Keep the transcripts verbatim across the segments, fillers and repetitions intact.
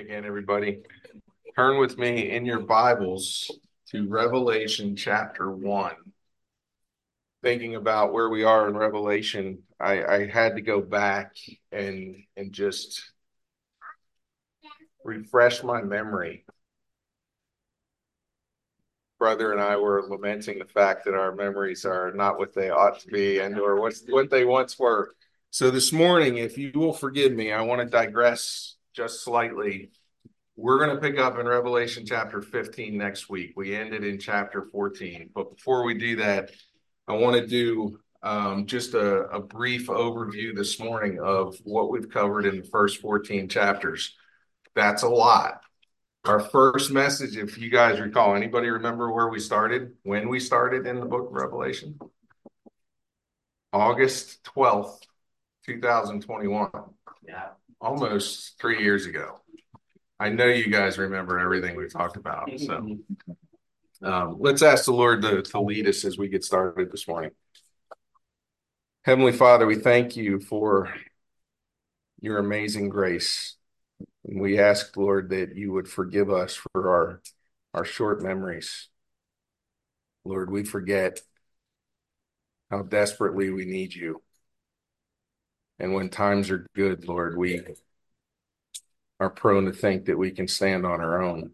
again, everybody. Turn with me in your Bibles to Revelation chapter one. Thinking about where we are in Revelation, I, I had to go back and and just refresh my memory. Brother and I were lamenting the fact that our memories are not what they ought to be and or what's what they once were. So this morning, if you will forgive me, I want to digress just slightly. We're going to pick up in Revelation chapter fifteen next week. We ended in chapter fourteen. But before we do that, I want to do um, just a, a brief overview this morning of what we've covered in the first fourteen chapters. That's a lot. Our first message, if you guys recall, anybody remember where we started, when we started in the book of Revelation? August twelfth, two thousand twenty-one. Yeah. Almost three years ago. I know you guys remember everything we talked about. So um, let's ask the Lord to, to lead us as we get started this morning. Heavenly Father, we thank you for your amazing grace. And we ask, Lord, that you would forgive us for our, our short memories. Lord, we forget how desperately we need you. And when times are good, Lord, we are prone to think that we can stand on our own.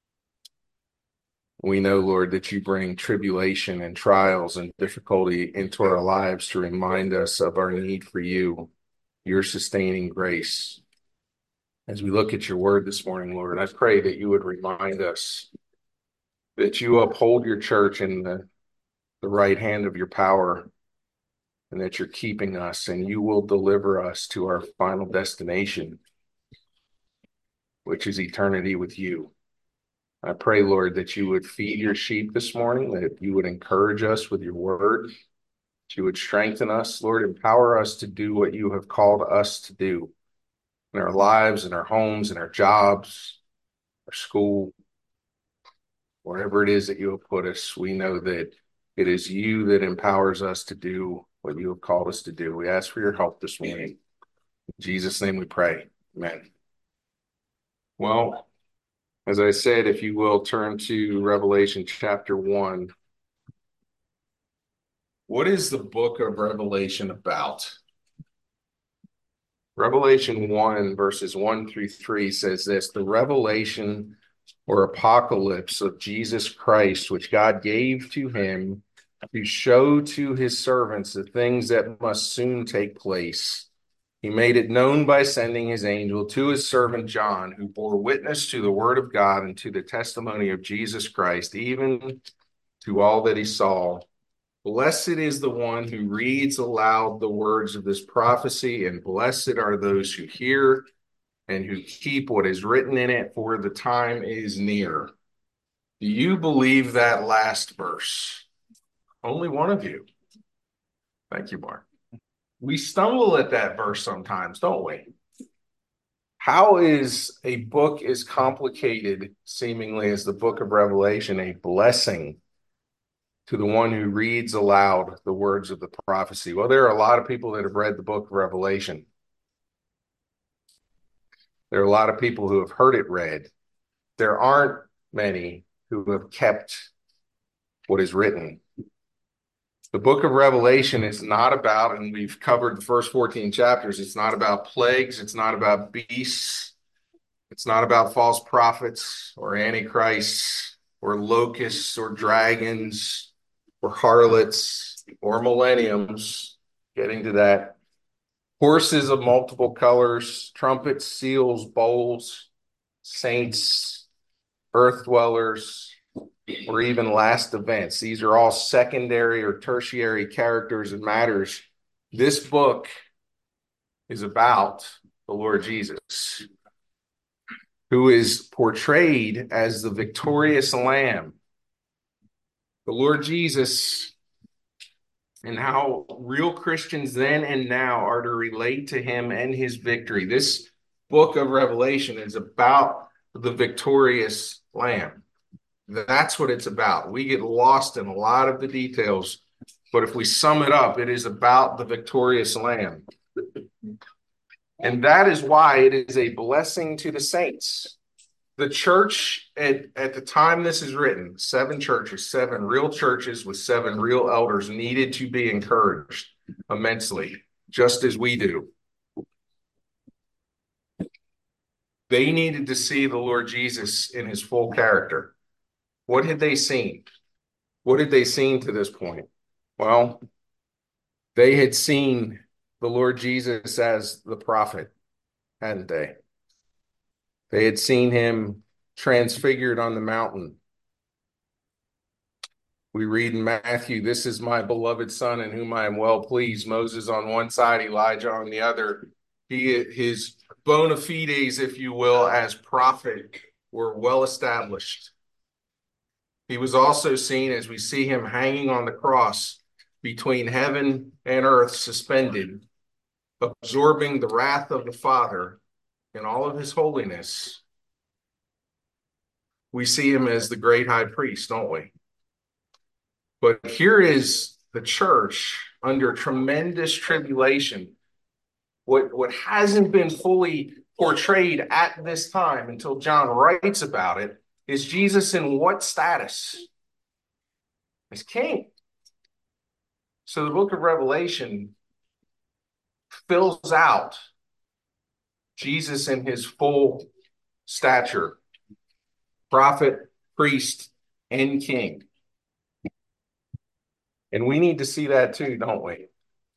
We know, Lord, that you bring tribulation and trials and difficulty into our lives to remind us of our need for you, your sustaining grace. As we look at your word this morning, Lord, I pray that you would remind us that you uphold your church in the, the right hand of your power, and that you're keeping us, and you will deliver us to our final destination, which is eternity with you. I pray, Lord, that you would feed your sheep this morning, that you would encourage us with your word, that you would strengthen us, Lord, empower us to do what you have called us to do in our lives, in our homes, in our jobs, our school, wherever it is that you have put us. We know that it is you that empowers us to do what you have called us to do. We ask for your help this morning. In Jesus' name we pray. Amen. Well, as I said, if you will turn to Revelation chapter one. What is the book of Revelation about? Revelation one, verses one through three says this: the revelation or apocalypse of Jesus Christ, which God gave to him to show to his servants the things that must soon take place. He made it known by sending his angel to his servant John, who bore witness to the word of God and to the testimony of Jesus Christ, even to all that he saw. Blessed is the one who reads aloud the words of this prophecy, and blessed are those who hear and who keep what is written in it, for the time is near. Do you believe that last verse? Only one of you. Thank you, Mark. We stumble at that verse sometimes, don't we? How is a book as complicated, seemingly, as the book of Revelation a blessing to the one who reads aloud the words of the prophecy? Well, there are a lot of people that have read the book of Revelation. There are a lot of people who have heard it read. There aren't many who have kept what is written. The book of Revelation is not about, and we've covered the first fourteen chapters, it's not about plagues, it's not about beasts, it's not about false prophets or antichrists or locusts or dragons or harlots or millenniums, getting to that. Horses of multiple colors, trumpets, seals, bowls, saints, earth dwellers, or even last events. These are all secondary or tertiary characters and matters. This book is about the Lord Jesus, who is portrayed as the victorious Lamb. The Lord Jesus, and how real Christians then and now are to relate to him and his victory. This book of Revelation is about the victorious Lamb. That's what it's about. We get lost in a lot of the details, but if we sum it up, it is about the victorious Lamb. And that is why it is a blessing to the saints. The church at, at the time this is written, seven churches, seven real churches with seven real elders needed to be encouraged immensely, just as we do. They needed to see the Lord Jesus in his full character. What had they seen? What had they seen to this point? Well, they had seen the Lord Jesus as the prophet, hadn't they? They had seen him transfigured on the mountain. We read in Matthew, "This is my beloved son in whom I am well pleased." Moses on one side, Elijah on the other. He, his bona fides, if you will, as prophet were well established. He was also seen as we see him hanging on the cross between heaven and earth, suspended, absorbing the wrath of the Father in all of his holiness. We see him as the great high priest, don't we? But here is the church under tremendous tribulation. What, what hasn't been fully portrayed at this time until John writes about it is Jesus in what status? As king. So the book of Revelation fills out Jesus in his full stature, prophet, priest, and king. And we need to see that too, don't we?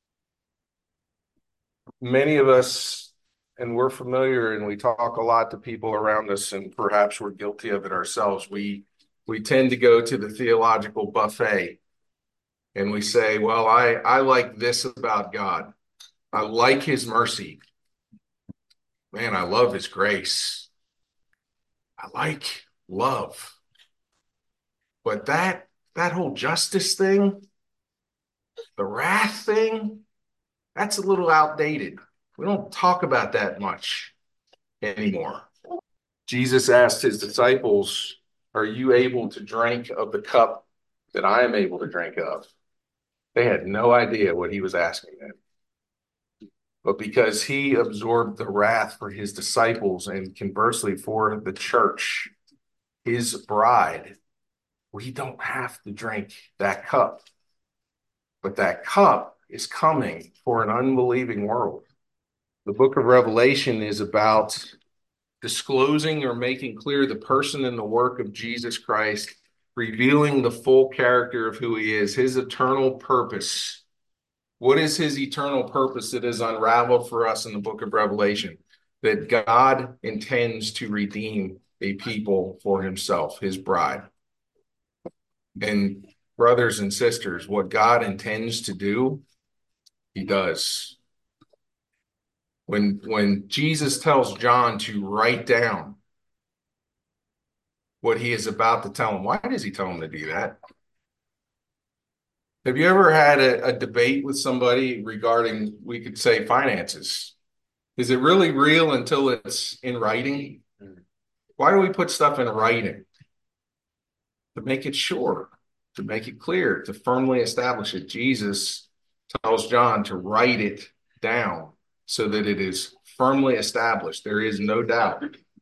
Many of us, and we're familiar and we talk a lot to people around us, and perhaps we're guilty of it ourselves. We, we tend to go to the theological buffet and we say, well, I, I like this about God. I like his mercy. Man, I love his grace. I like love. But that, that whole justice thing, the wrath thing, that's a little outdated. We don't talk about that much anymore. Jesus asked his disciples, "Are you able to drink of the cup that I am able to drink of?" They had no idea what he was asking them. But because he absorbed the wrath for his disciples and conversely for the church, his bride, we don't have to drink that cup. But that cup is coming for an unbelieving world. The book of Revelation is about disclosing or making clear the person and the work of Jesus Christ, revealing the full character of who he is, his eternal purpose. What is his eternal purpose that is unraveled for us in the book of Revelation? That God intends to redeem a people for himself, his bride. And brothers and sisters, what God intends to do, he does. When, when Jesus tells John to write down what he is about to tell him, why does he tell him to do that? Have you ever had a, a debate with somebody regarding, we could say, finances? Is it really real until it's in writing? Why do we put stuff in writing? To make it sure, to make it clear, to firmly establish it. Jesus tells John to write it down so that it is firmly established. There is no doubt.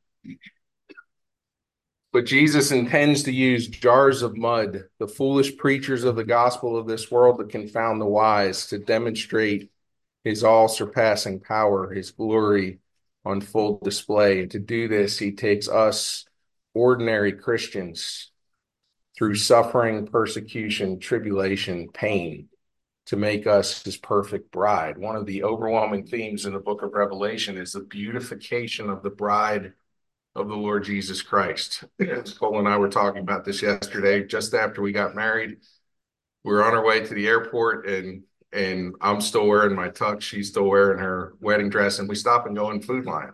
But Jesus intends to use jars of mud, the foolish preachers of the gospel of this world, to confound the wise, to demonstrate his all-surpassing power, his glory on full display. And to do this, he takes us, ordinary Christians, through suffering, persecution, tribulation, pain, to make us his perfect bride. One of the overwhelming themes in the book of Revelation is the beautification of the bride of the Lord Jesus Christ. Cole and I were talking about this yesterday, just after we got married. We were on our way to the airport, and and I'm still wearing my tux. She's still wearing her wedding dress, and we stop and go in Food Lion.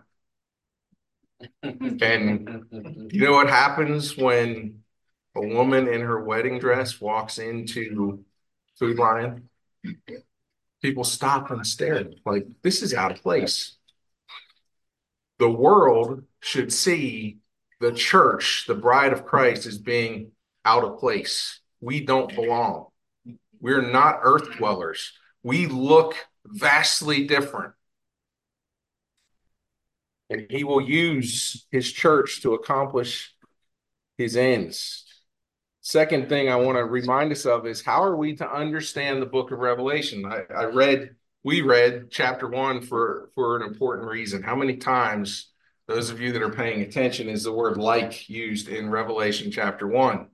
And you know what happens when a woman in her wedding dress walks into Food Lion? People stop and stare, like, this is out of place. The world should see the church, the bride of Christ, as being out of place. We don't belong. We're not earth dwellers. We look vastly different. and he will use his church to accomplish his ends. Second thing I want to remind us of is, how are we to understand the book of Revelation? I, I read, we read chapter one for, for an important reason. How many times, those of you that are paying attention, is the word like used in Revelation chapter one?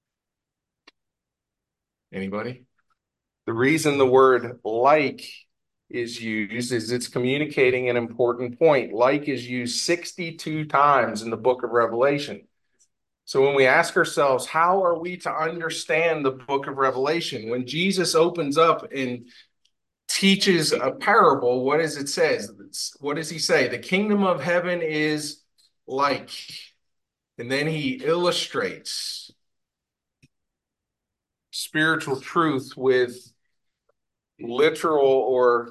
Anybody? The reason the word like is used is it's communicating an important point. Like is used sixty-two times in the book of Revelation. So when we ask ourselves, how are we to understand the book of Revelation? When Jesus opens up and teaches a parable, what does it say? What does he say? The kingdom of heaven is like. And then he illustrates spiritual truth with literal or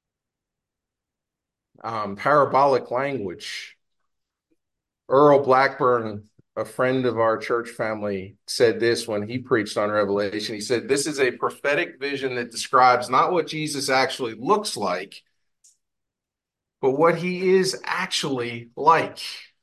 um, parabolic language. Earl Blackburn, a friend of our church family, said this when he preached on Revelation. He said, this is a prophetic vision that describes not what Jesus actually looks like, but what he is actually like.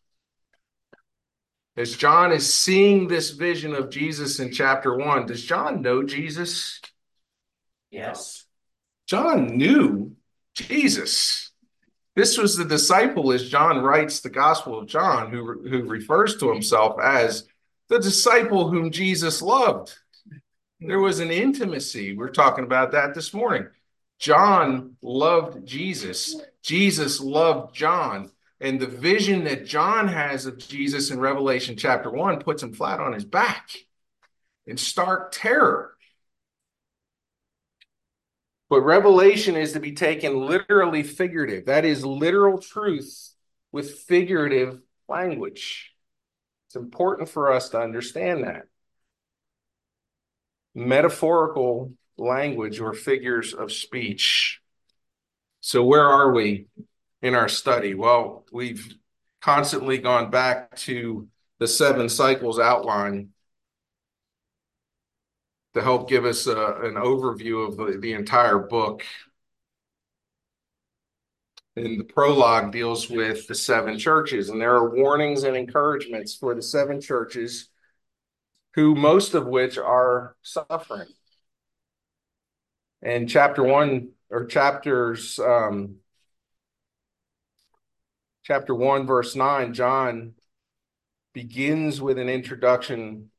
As John is seeing this vision of Jesus in chapter one, does John know Jesus? Yes. John knew Jesus. This was the disciple, as John writes the Gospel of John, who, who refers to himself as the disciple whom Jesus loved. There was an intimacy. We're talking about that this morning. John loved Jesus. Jesus loved John. And the vision that John has of Jesus in Revelation chapter one puts him flat on his back in stark terror. But Revelation is to be taken literally figurative. That is literal truth with figurative language. It's important for us to understand that. Metaphorical language or figures of speech. So where are we in our study? Well, we've constantly gone back to the seven cycles outline to help give us a, an overview of the, the entire book. And the prologue deals with the seven churches, and there are warnings and encouragements for the seven churches, who most of which are suffering. And chapter one, or chapters, um, chapter one, verse nine, John begins with an introduction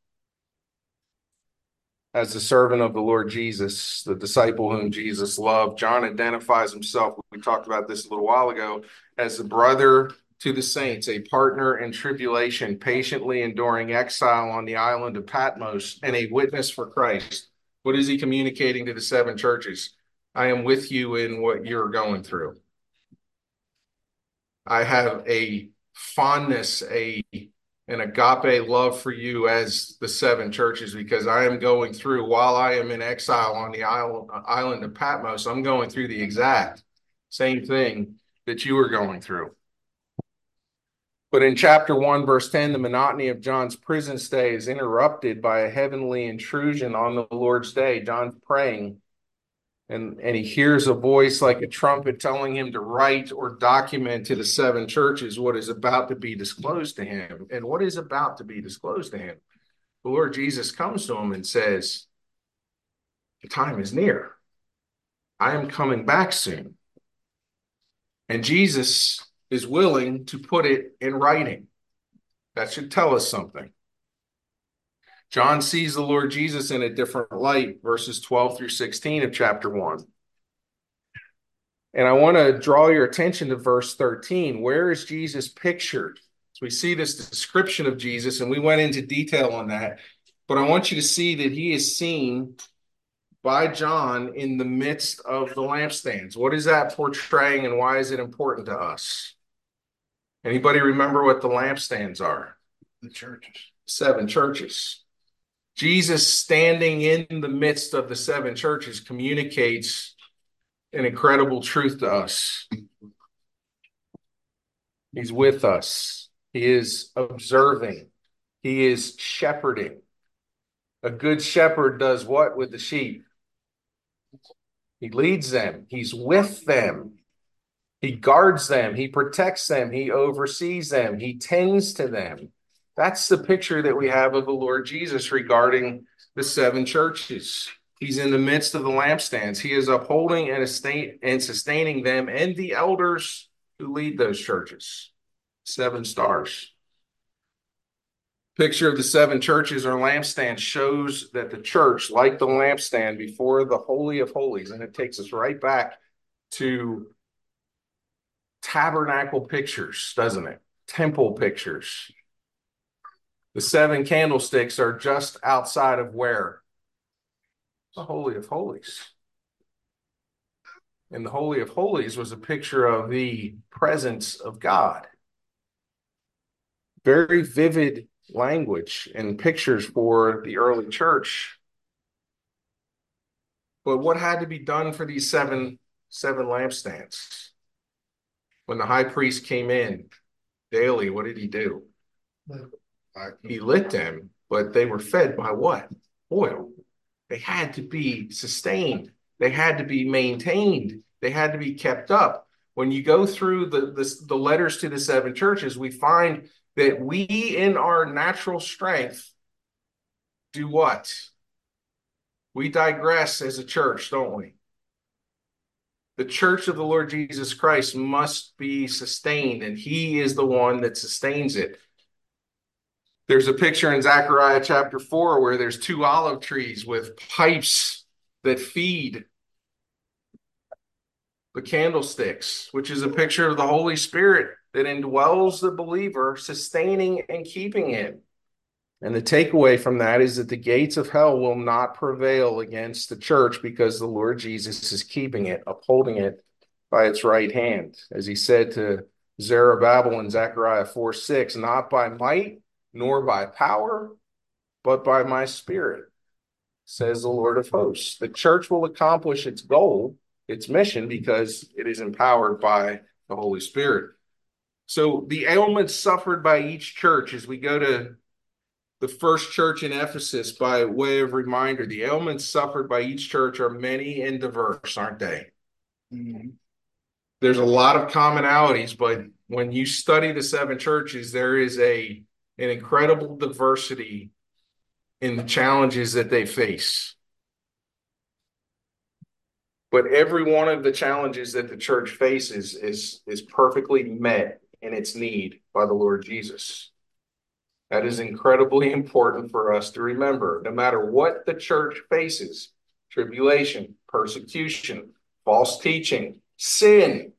as the servant of the Lord Jesus, the disciple whom Jesus loved. John identifies himself, we talked about this a little while ago, as a brother to the saints, a partner in tribulation, patiently enduring exile on the island of Patmos, and a witness for Christ. What is he communicating to the seven churches? I am with you in what you're going through. I have a fondness, a an agape love for you as the seven churches, because I am going through, while I am in exile on the island of Patmos, I'm going through the exact same thing that you are going through. But in chapter one, verse ten, the monotony of John's prison stay is interrupted by a heavenly intrusion on the Lord's day. John's praying, and, and he hears a voice like a trumpet telling him to write or document to the seven churches what is about to be disclosed to him. And what is about to be disclosed to him? The Lord Jesus comes to him and says, the time is near. I am coming back soon. And Jesus is willing to put it in writing. That should tell us something. John sees the Lord Jesus in a different light, verses twelve through sixteen of chapter one. And I want to draw your attention to verse thirteen. Where is Jesus pictured? So we see this description of Jesus, and we went into detail on that. But I want you to see that he is seen by John in the midst of the lampstands. What is that portraying, and why is it important to us? Anybody remember what the lampstands are? The churches. Seven churches. Jesus standing in the midst of the seven churches communicates an incredible truth to us. He's with us. He is observing. He is shepherding. A good shepherd does what with the sheep? He leads them. He's with them. He guards them. He protects them. He oversees them. He tends to them. That's the picture that we have of the Lord Jesus regarding the seven churches. He's in the midst of the lampstands. He is upholding and, estate, and sustaining them and the elders who lead those churches. Seven stars. Picture of the seven churches or lampstands shows that the church, like the lampstand before the Holy of Holies, and it takes us right back to tabernacle pictures, doesn't it? Temple pictures. The seven candlesticks are just outside of where? The Holy of Holies. And the Holy of Holies was a picture of the presence of God. Very vivid language and pictures for the early church. But what had to be done for these seven, seven lampstands? When the high priest came in daily, what did he do? He lit them, but they were fed by what? Oil. They had to be sustained. They had to be maintained. They had to be kept up. When you go through the, the, the letters to the seven churches, we find that we, in our natural strength, do what? We digress as a church, don't we? The church of the Lord Jesus Christ must be sustained, and he is the one that sustains it. There's a picture in Zechariah chapter four where there's two olive trees with pipes that feed the candlesticks, which is a picture of the Holy Spirit that indwells the believer, sustaining and keeping him. And the takeaway from that is that the gates of hell will not prevail against the church because the Lord Jesus is keeping it, upholding it by its right hand. As he said to Zerubbabel in Zechariah four six, not by might nor by power, but by my spirit, says the Lord of hosts. The church will accomplish its goal, its mission, because it is empowered by the Holy Spirit. So the ailments suffered by each church, as we go to the first church in Ephesus, by way of reminder, the ailments suffered by each church are many and diverse, aren't they? Mm-hmm. There's a lot of commonalities, but when you study the seven churches, there is a an incredible diversity in the challenges that they face. But every one of the challenges that the church faces is, is perfectly met in its need by the Lord Jesus. That is incredibly important for us to remember. No matter what the church faces, tribulation, persecution, false teaching, sin,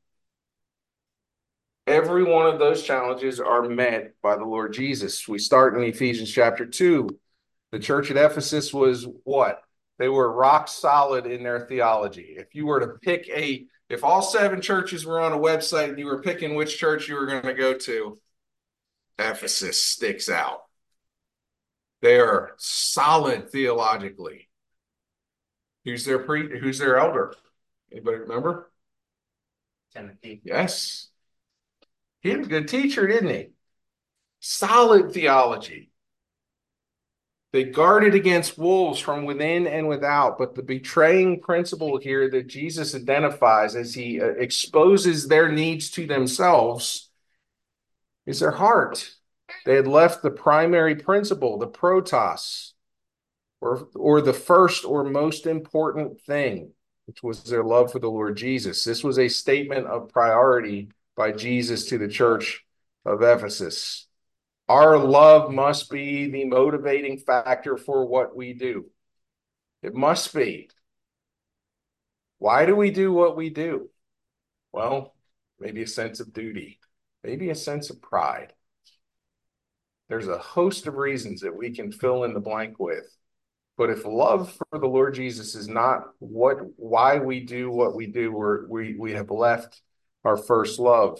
every one of those challenges are met by the Lord Jesus. We start in Ephesians chapter two. The church at Ephesus was what? They were rock solid in their theology. If you were to pick a, if all seven churches were on a website and you were picking which church you were going to go to, Ephesus sticks out. They are solid theologically. Who's their pre? Who's their elder? Anybody remember? Timothy. Yes. He was a good teacher, didn't he? Solid theology. They guarded against wolves from within and without, but the betraying principle here that Jesus identifies as he uh, exposes their needs to themselves is their heart. They had left the primary principle, the protos, or, or the first or most important thing, which was their love for the Lord Jesus. This was a statement of priority by Jesus to the church of Ephesus. Our love must be the motivating factor for what we do. It must be. Why do we do what we do? Well, maybe a sense of duty, maybe a sense of pride. There's a host of reasons that we can fill in the blank with. But if love for the Lord Jesus is not what, why we do what we do, we're, we we have left our first love.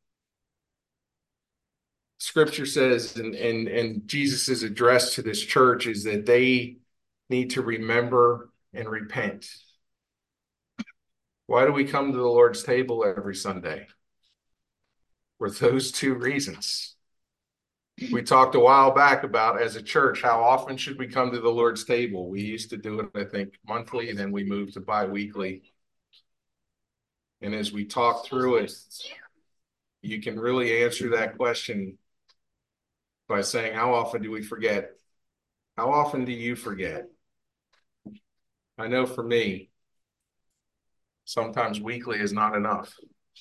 Scripture says, and, and, and Jesus' address to this church is that they need to remember and repent. Why do we come to the Lord's table every Sunday? For those two reasons. We talked a while back about, as a church, how often should we come to the Lord's table? We used to do it, I think, monthly, and then we moved to bi-weekly. And as we talk through it, you can really answer that question by saying, how often do we forget? How often do you forget? I know for me, sometimes weekly is not enough.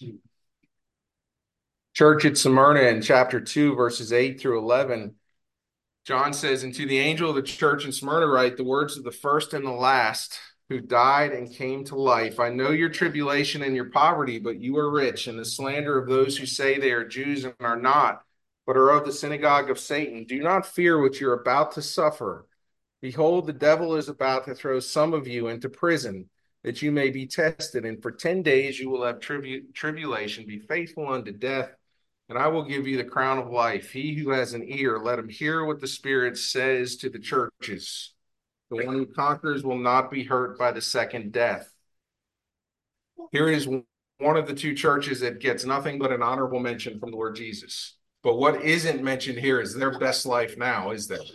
Church at Smyrna in chapter two, verses eight through eleven, John says, and to the angel of the church in Smyrna write the words of the first and the last, who died and came to life. I know your tribulation and your poverty, but you are rich, and the slander of those who say they are Jews and are not, but are of the synagogue of Satan. Do not fear what you're about to suffer. Behold, the devil is about to throw some of you into prison, that you may be tested, and for ten days you will have tribu- tribulation. Be faithful unto death, and I will give you the crown of life. He who has an ear, let him hear what the Spirit says to the churches. The one who conquers will not be hurt by the second death. Here is one of the two churches that gets nothing but an honorable mention from the Lord Jesus. But what isn't mentioned here is their best life now, is there?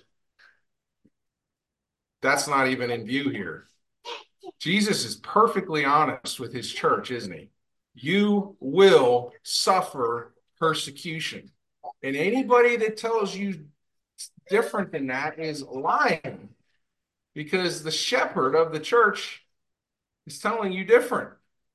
That's not even in view here. Jesus is perfectly honest with his church, isn't he? You will suffer persecution. And anybody that tells you different than that is lying, because the shepherd of the church is telling you different.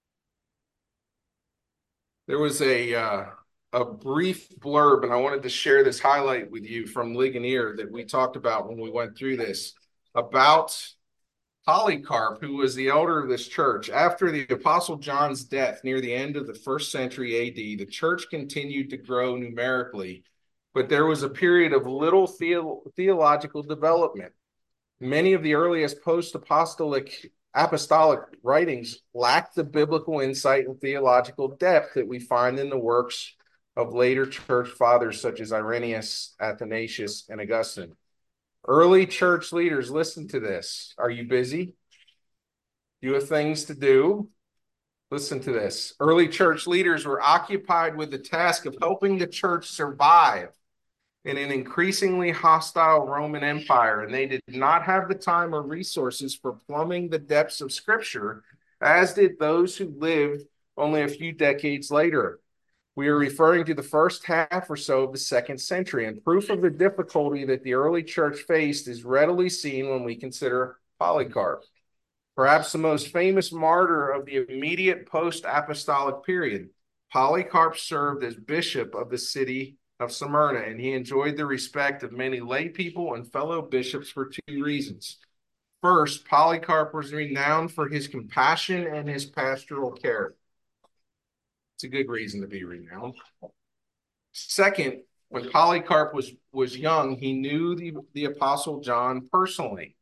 There was a uh, a brief blurb, and I wanted to share this highlight with you from Ligonier that we talked about when we went through this, about Polycarp, who was the elder of this church. After the Apostle John's death near the end of the first century A D, the church continued to grow numerically, but there was a period of little theo- theological development. Many of the earliest post-apostolic apostolic writings lacked the biblical insight and theological depth that we find in the works of later church fathers such as Irenaeus, Athanasius, and Augustine. Early church leaders, listen to this. Are you busy? You have things to do? Listen to this. Early church leaders were occupied with the task of helping the church survive in an increasingly hostile Roman Empire, and they did not have the time or resources for plumbing the depths of Scripture, as did those who lived only a few decades later. We are referring to the first half or so of the second century, and proof of the difficulty that the early church faced is readily seen when we consider Polycarp, perhaps the most famous martyr of the immediate post-apostolic period. Polycarp served as bishop of the city of Smyrna, and he enjoyed the respect of many lay people and fellow bishops for two reasons. First, Polycarp was renowned for his compassion and his pastoral care. It's a good reason to be renowned. Second, when Polycarp was, was young, he knew the, the Apostle John personally.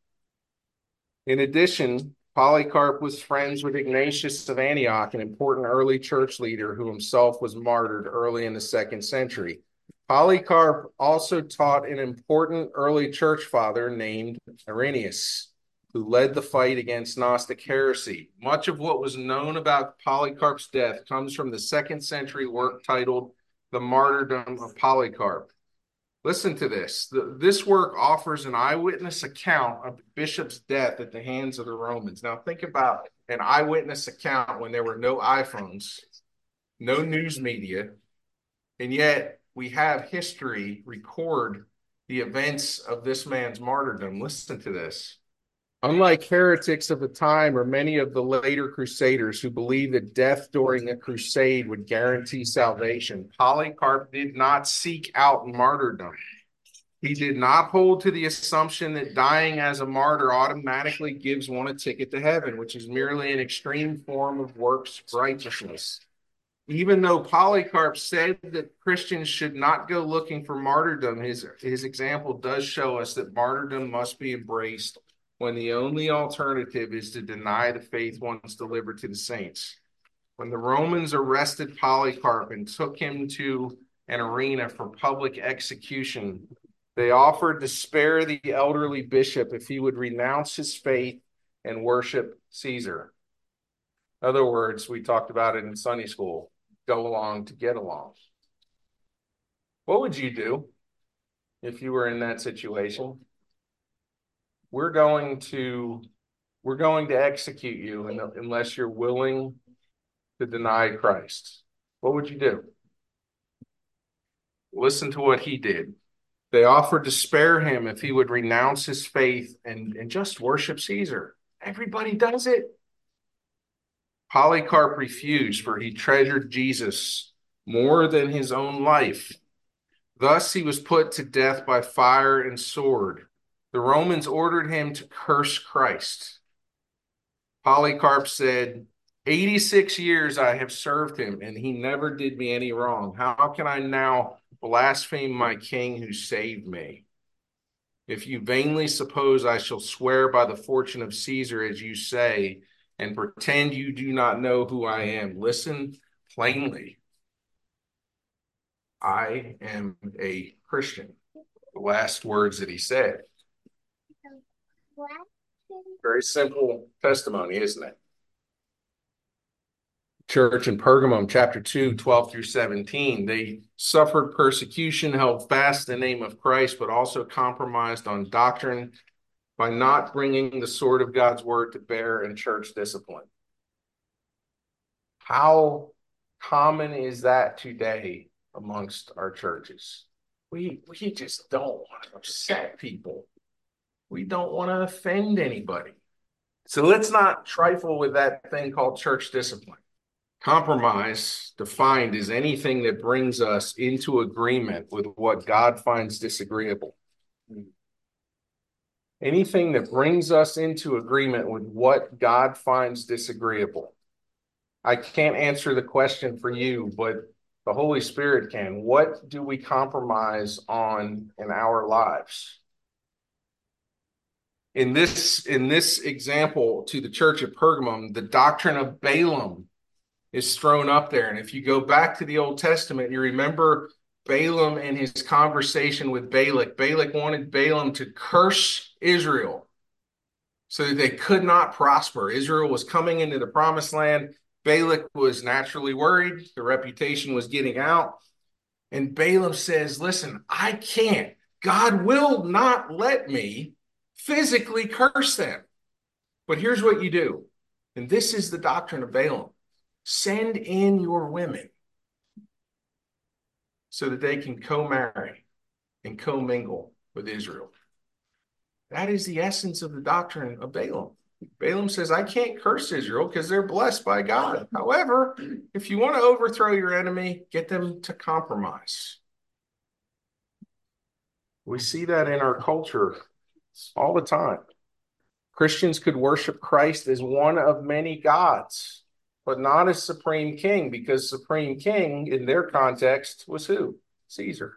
In addition, Polycarp was friends with Ignatius of Antioch, an important early church leader who himself was martyred early in the second century. Polycarp also taught an important early church father named Irenaeus, who led the fight against Gnostic heresy. Much of what was known about Polycarp's death comes from the second century work titled The Martyrdom of Polycarp. Listen to this. The, this work offers an eyewitness account of the bishop's death at the hands of the Romans. Now think about an eyewitness account when there were no iPhones, no news media, and yet we have history record the events of this man's martyrdom. Listen to this. Unlike heretics of the time or many of the later crusaders who believed that death during a crusade would guarantee salvation, Polycarp did not seek out martyrdom. He did not hold to the assumption that dying as a martyr automatically gives one a ticket to heaven, which is merely an extreme form of works righteousness. Even though Polycarp said that Christians should not go looking for martyrdom, his, his example does show us that martyrdom must be embraced when the only alternative is to deny the faith once delivered to the saints. When the Romans arrested Polycarp and took him to an arena for public execution, they offered to spare the elderly bishop if he would renounce his faith and worship Caesar. In other words, we talked about it in Sunday school, go along to get along. What would you do if you were in that situation? We're going to we're going to execute you unless you're willing to deny Christ, what would you do? Listen to what he did. They offered to spare him if he would renounce his faith and, and just worship Caesar. Everybody does it. Polycarp refused, for he treasured Jesus more than his own life. Thus he was put to death by fire and sword. The Romans ordered him to curse Christ. Polycarp said, eighty-six years I have served him, and he never did me any wrong. How can I now blaspheme my king who saved me? If you vainly suppose I shall swear by the fortune of Caesar, as you say, and pretend you do not know who I am, listen plainly. I am a Christian. The last words that he said. Very simple testimony, isn't it? Church in Pergamum, chapter two, twelve through seventeen. They suffered persecution, held fast the name of Christ, but also compromised on doctrine by not bringing the sword of God's word to bear in church discipline. How common is that today amongst our churches? We, we just don't want to upset people. We don't want to offend anybody. So let's not trifle with that thing called church discipline. Compromise, defined as anything that brings us into agreement with what God finds disagreeable. Anything that brings us into agreement with what God finds disagreeable. I can't answer the question for you, but the Holy Spirit can. What do we compromise on in our lives? In this, in this example to the church at Pergamum, the doctrine of Balaam is thrown up there. And if you go back to the Old Testament, you remember Balaam and his conversation with Balak. Balak wanted Balaam to curse Israel so that they could not prosper. Israel was coming into the promised land. Balak was naturally worried. The reputation was getting out. And Balaam says, listen, I can't. God will not let me physically curse them. But here's what you do. And this is the doctrine of Balaam. Send in your women so that they can co-marry and co-mingle with Israel. That is the essence of the doctrine of Balaam. Balaam says, I can't curse Israel because they're blessed by God. However, if you want to overthrow your enemy, get them to compromise. We see that in our culture all the time. Christians could worship Christ as one of many gods, but not as supreme king, because supreme king in their context was who? Caesar.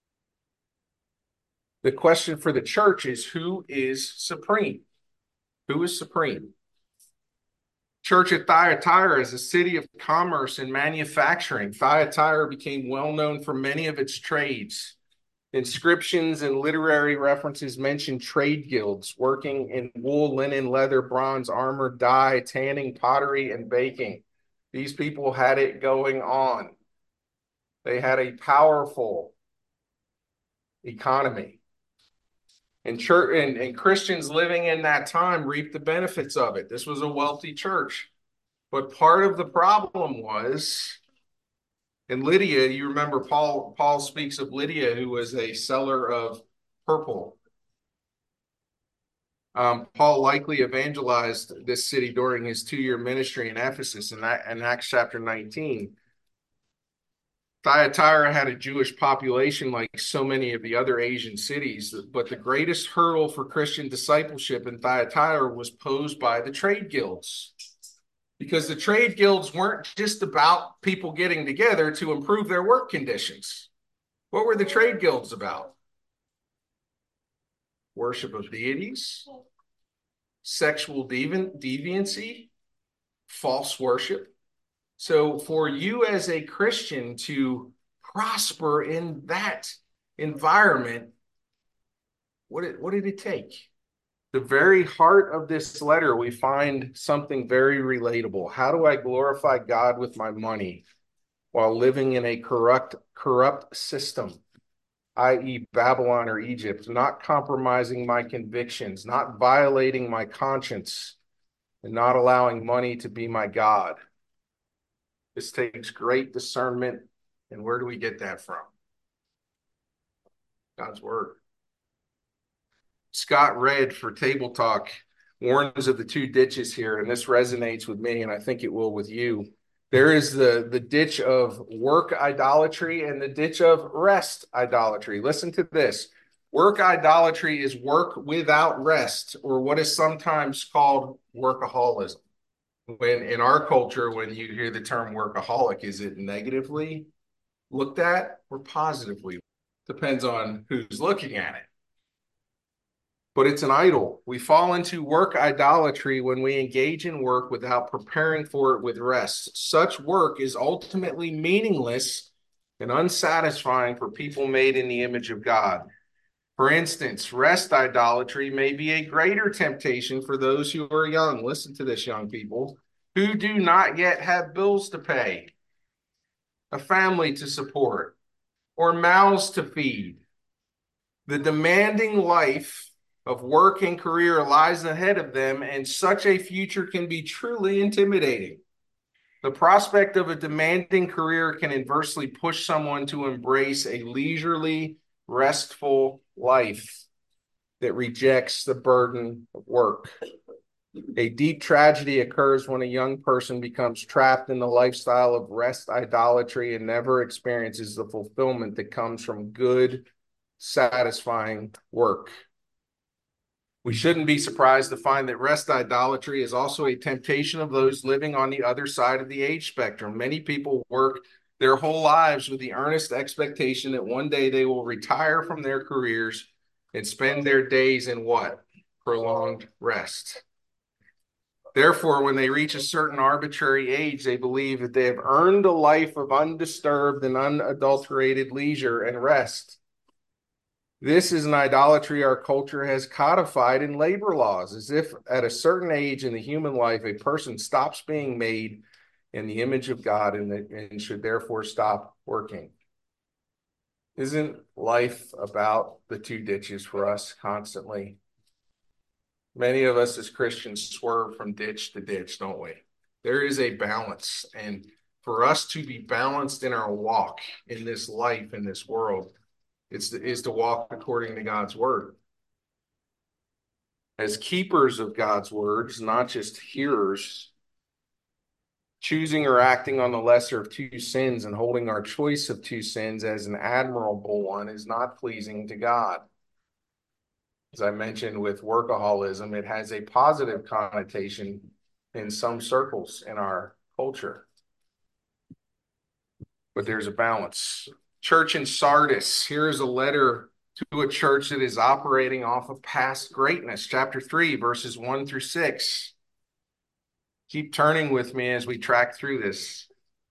The question for the church is, who is supreme? Who is supreme? Church at Thyatira is a city of commerce and manufacturing. Thyatira became well known for many of its trades. Inscriptions and literary references mention trade guilds working in wool, linen, leather, bronze, armor, dye, tanning, pottery, and baking. These people had it going on. They had a powerful economy. And, church, and, and Christians living in that time reaped the benefits of it. This was a wealthy church. But part of the problem was, in Lydia, you remember Paul, Paul speaks of Lydia, who was a seller of purple. Um, Paul likely evangelized this city during his two-year ministry in Ephesus in, that, in Acts chapter nineteen. Thyatira had a Jewish population like so many of the other Asian cities, but the greatest hurdle for Christian discipleship in Thyatira was posed by the trade guilds. Because the trade guilds weren't just about people getting together to improve their work conditions. What were the trade guilds about? Worship of deities, sexual devi- deviancy, false worship. So for you as a Christian to prosper in that environment, what did, what did it take? The very heart of this letter, we find something very relatable. How do I glorify God with my money while living in a corrupt, corrupt system, that is. Babylon or Egypt, not compromising my convictions, not violating my conscience, and not allowing money to be my God? This takes great discernment. And where do we get that from? God's word. Scott Redd for Table Talk warns of the two ditches here, and this resonates with me, and I think it will with you. There is the, the ditch of work idolatry and the ditch of rest idolatry. Listen to this. Work idolatry is work without rest, or what is sometimes called workaholism. When in our culture, when you hear the term workaholic, is it negatively looked at or positively? Depends on who's looking at it. But it's an idol. We fall into work idolatry when we engage in work without preparing for it with rest. Such work is ultimately meaningless and unsatisfying for people made in the image of God. For instance, rest idolatry may be a greater temptation for those who are young. Listen to this, young people, who do not yet have bills to pay, a family to support, or mouths to feed. The demanding life of work and career lies ahead of them, and such a future can be truly intimidating. The prospect of a demanding career can inversely push someone to embrace a leisurely, restful life that rejects the burden of work. A deep tragedy occurs when a young person becomes trapped in the lifestyle of rest idolatry and never experiences the fulfillment that comes from good, satisfying work. We shouldn't be surprised to find that rest idolatry is also a temptation of those living on the other side of the age spectrum. Many people work their whole lives with the earnest expectation that one day they will retire from their careers and spend their days in what? Prolonged rest. Therefore, when they reach a certain arbitrary age, they believe that they have earned a life of undisturbed and unadulterated leisure and rest. This is an idolatry our culture has codified in labor laws, as if at a certain age in the human life, a person stops being made in the image of God and, and should therefore stop working. Isn't life about the two ditches for us constantly? Many of us as Christians swerve from ditch to ditch, don't we? There is a balance, and for us to be balanced in our walk in this life, in this world, It's to, is to walk according to God's word. As keepers of God's words, not just hearers, choosing or acting on the lesser of two sins and holding our choice of two sins as an admirable one is not pleasing to God. As I mentioned with workaholism, it has a positive connotation in some circles in our culture. But there's a balance. Church in Sardis, here is a letter to a church that is operating off of past greatness. Chapter three, verses one through six. Keep turning with me as we track through this.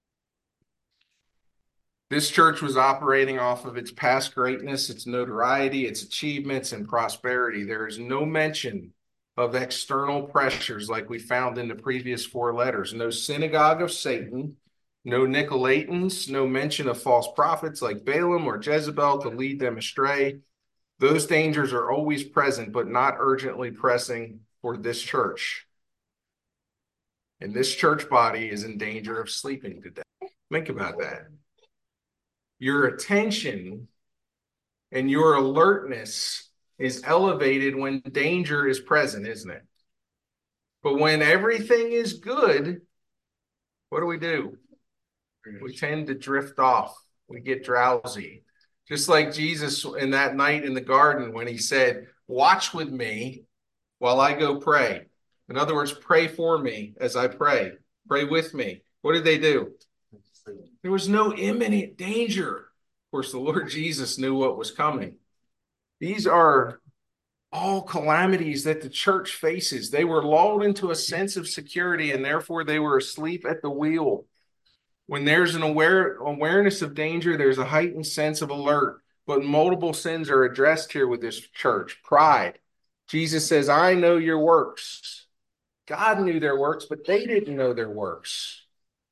This church was operating off of its past greatness, its notoriety, its achievements, and prosperity. There is no mention of external pressures like we found in the previous four letters. No synagogue of Satan. No Nicolaitans, no mention of false prophets like Balaam or Jezebel to lead them astray. Those dangers are always present, but not urgently pressing for this church. And this church body is in danger of sleeping to death. Think about that. Your attention and your alertness is elevated when danger is present, isn't it? But when everything is good, what do we do? We tend to drift off. We get drowsy. Just like Jesus in that night in the garden when he said, watch with me while I go pray. In other words, pray for me as I pray. Pray with me. What did they do? There was no imminent danger. Of course, the Lord Jesus knew what was coming. These are all calamities that the church faces. They were lulled into a sense of security, and therefore they were asleep at the wheel. When there's an aware, awareness of danger, there's a heightened sense of alert. But multiple sins are addressed here with this church. Pride. Jesus says, I know your works. God knew their works, but they didn't know their works.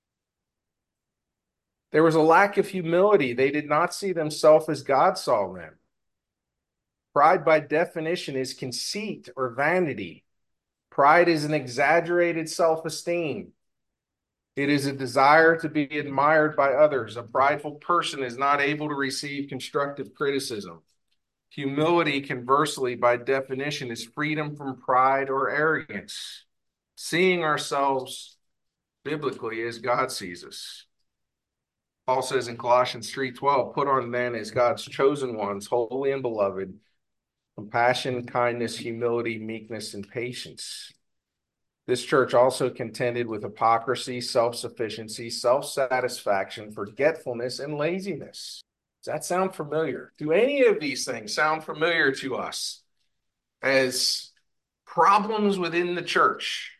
There was a lack of humility. They did not see themselves as God saw them. Pride, by definition, is conceit or vanity. Pride is an exaggerated self-esteem. It is a desire to be admired by others. A prideful person is not able to receive constructive criticism. Humility, conversely, by definition, is freedom from pride or arrogance, seeing ourselves biblically as God sees us. Paul says in Colossians three twelve, put on then as God's chosen ones, holy and beloved, compassion, kindness, humility, meekness, and patience. This church also contended with hypocrisy, self-sufficiency, self-satisfaction, forgetfulness, and laziness. Does that sound familiar? Do any of these things sound familiar to us as problems within the church?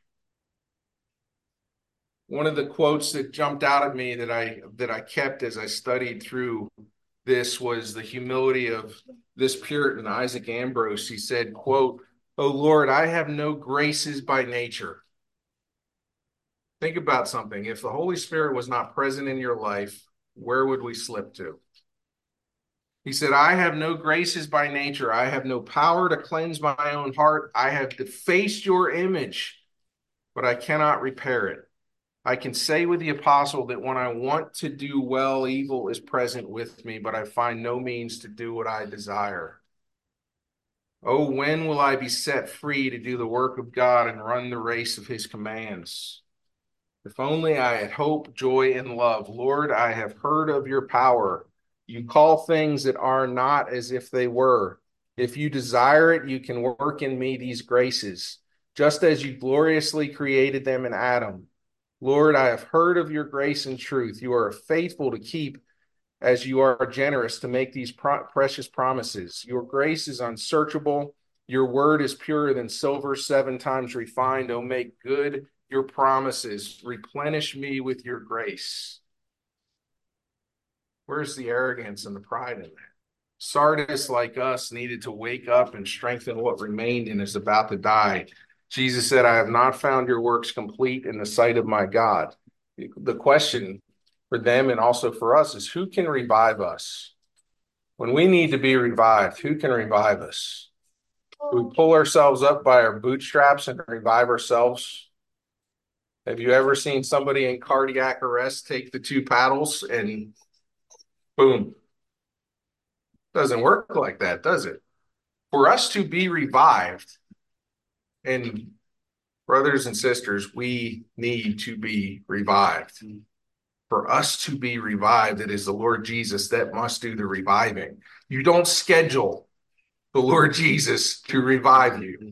One of the quotes that jumped out at me that I that I kept as I studied through this was the humility of this Puritan, Isaac Ambrose. He said, quote, "Oh Lord, I have no graces by nature." Think about something. If the Holy Spirit was not present in your life, where would we slip to? He said, I have no graces by nature. I have no power to cleanse my own heart. I have defaced your image, but I cannot repair it. I can say with the apostle that when I want to do well, evil is present with me, but I find no means to do what I desire. Oh, when will I be set free to do the work of God and run the race of his commands? If only I had hope, joy, and love. Lord, I have heard of your power. You call things that are not as if they were. If you desire it, you can work in me these graces, just as you gloriously created them in Adam. Lord, I have heard of your grace and truth. You are faithful to keep as you are generous to make these pro- precious promises. Your grace is unsearchable. Your word is purer than silver, seven times refined. Oh, make good your promises. Replenish me with your grace. Where's the arrogance and the pride in that? Sardis, like us, needed to wake up and strengthen what remained and is about to die. Jesus said, I have not found your works complete in the sight of my God. The question for them and also for us is, who can revive us? When we need to be revived, who can revive us? Do we pull ourselves up by our bootstraps and revive ourselves? Have you ever seen somebody in cardiac arrest take the two paddles and boom? Doesn't work like that, does it? For us to be revived, and brothers and sisters, we need to be revived. For us to be revived, it is the Lord Jesus that must do the reviving. You don't schedule the Lord Jesus to revive you.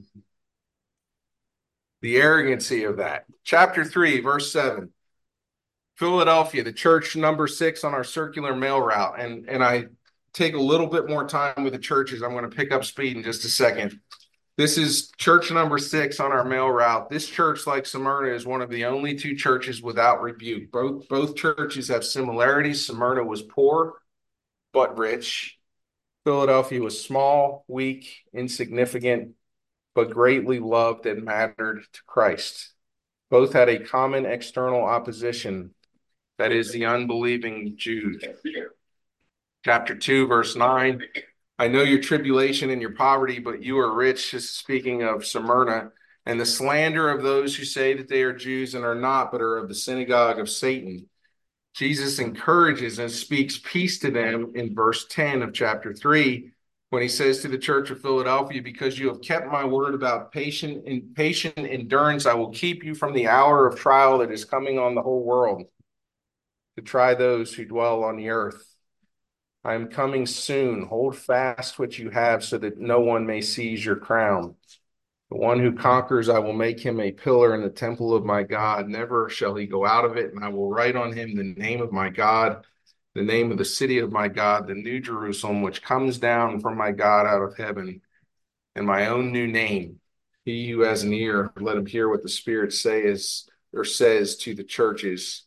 The arrogancy of that. Chapter three, verse seven. Philadelphia, the church number six on our circular mail route. And, and I take a little bit more time with the churches. I'm going to pick up speed in just a second. This is church number six on our mail route. This church, like Smyrna, is one of the only two churches without rebuke. Both, both churches have similarities. Smyrna was poor, but rich. Philadelphia was small, weak, insignificant, but greatly loved and mattered to Christ. Both had a common external opposition, that is the unbelieving Jews. Chapter two, verse nine. I know your tribulation and your poverty, but you are rich. This is speaking of Smyrna, and the slander of those who say that they are Jews and are not, but are of the synagogue of Satan. Jesus encourages and speaks peace to them in verse ten of chapter three, when he says to the church of Philadelphia, because you have kept my word about patient and patient endurance, I will keep you from the hour of trial that is coming on the whole world to try those who dwell on the earth. I am coming soon. Hold fast what you have so that no one may seize your crown. The one who conquers, I will make him a pillar in the temple of my God. Never shall he go out of it, and I will write on him the name of my God, the name of the city of my God, the new Jerusalem, which comes down from my God out of heaven, and my own new name. He who has an ear, let him hear what the Spirit says or says to the churches.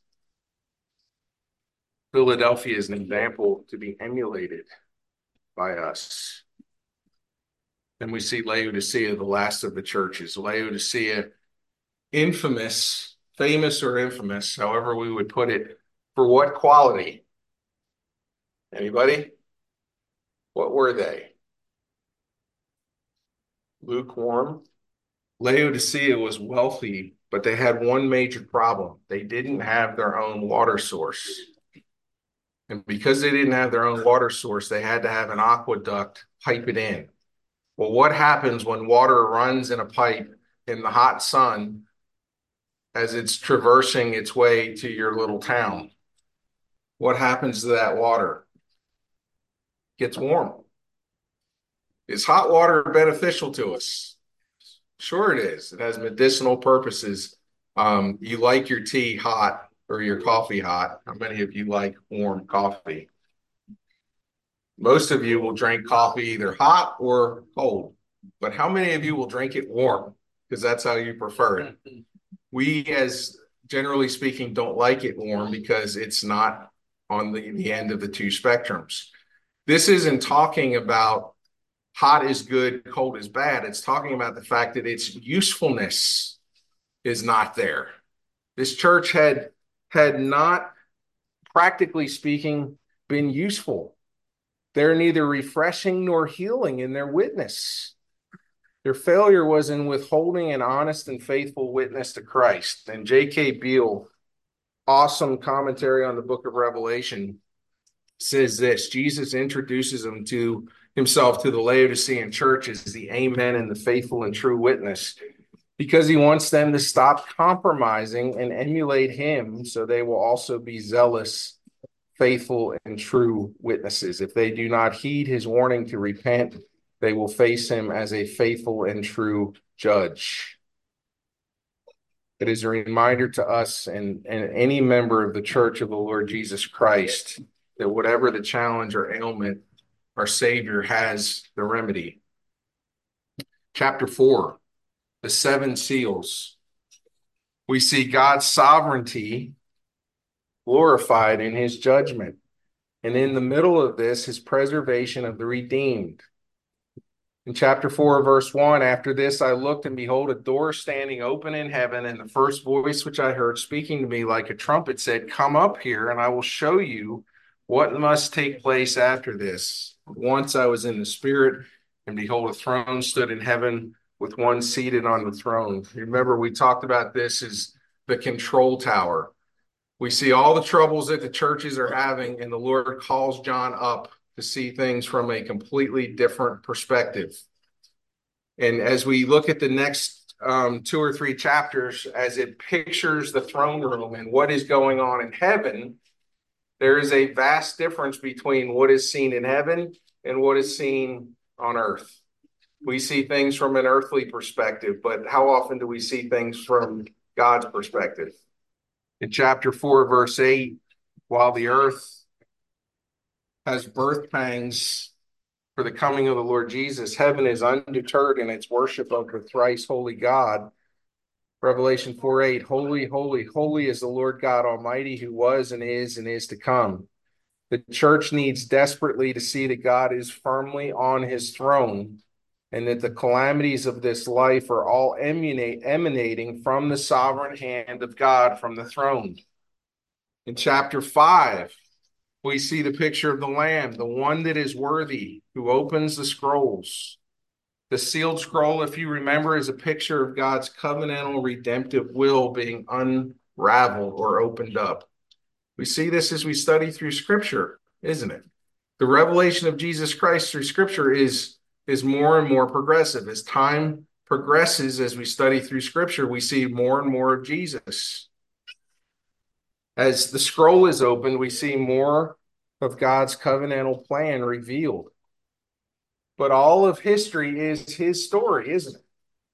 Philadelphia is an example to be emulated by us. Then we see Laodicea, the last of the churches. Laodicea, infamous, famous or infamous, however we would put it, for what quality? Anybody? What were they? Lukewarm, Laodicea was wealthy, but they had one major problem. They didn't have their own water source. And because they didn't have their own water source, they had to have an aqueduct pipe it in. Well, what happens when water runs in a pipe in the hot sun as it's traversing its way to your little town? What happens to that water? It gets warm. Is hot water beneficial to us? Sure, it is. It has medicinal purposes. Um, you like your tea hot or your coffee hot. How many of you like warm coffee? Most of you will drink coffee either hot or cold, but how many of you will drink it warm? Because that's how you prefer it. We, as generally speaking, don't like it warm because it's not on the, the end of the two spectrums. This isn't talking about hot is good, cold is bad. It's talking about the fact that its usefulness is not there. This church had had not, practically speaking, been useful. They're neither refreshing nor healing in their witness. Their failure was in withholding an honest and faithful witness to Christ. And J K. Beale, awesome commentary on the book of Revelation, says this: Jesus introduces them to himself to the Laodicean church as the amen and the faithful and true witness, because he wants them to stop compromising and emulate him so they will also be zealous, faithful, and true witnesses. If they do not heed his warning to repent, they will face him as a faithful and true judge. It is a reminder to us and, and any member of the Church of the Lord Jesus Christ that whatever the challenge or ailment, our Savior has the remedy. Chapter four, the seven seals. We see God's sovereignty glorified in his judgment. And in the middle of this, his preservation of the redeemed. In chapter four, verse one, after this I looked, and behold, a door standing open in heaven, and the first voice which I heard speaking to me like a trumpet said, "Come up here, and I will show you what must take place after this." Once I was in the Spirit, and behold, a throne stood in heaven with one seated on the throne. Remember, we talked about this as the control tower. We see all the troubles that the churches are having, and the Lord calls John up to see things from a completely different perspective. And as we look at the next um, two or three chapters, as it pictures the throne room and what is going on in heaven, there is a vast difference between what is seen in heaven and what is seen on earth. We see things from an earthly perspective, but how often do we see things from God's perspective? In chapter four, verse eight, while the earth has birth pangs for the coming of the Lord Jesus, heaven is undeterred in its worship of the thrice holy God. Revelation four eight, holy, holy, holy is the Lord God Almighty, who was and is and is to come. The church needs desperately to see that God is firmly on his throne, and that the calamities of this life are all emanate, emanating from the sovereign hand of God from the throne. In chapter five, we see the picture of the Lamb, the one that is worthy, who opens the scrolls. The sealed scroll, if you remember, is a picture of God's covenantal redemptive will being unraveled or opened up. We see this as we study through Scripture, isn't it? The revelation of Jesus Christ through Scripture is, is more and more progressive. As time progresses, as we study through Scripture, we see more and more of Jesus. As the scroll is opened, we see more of God's covenantal plan revealed. But all of history is his story, isn't it?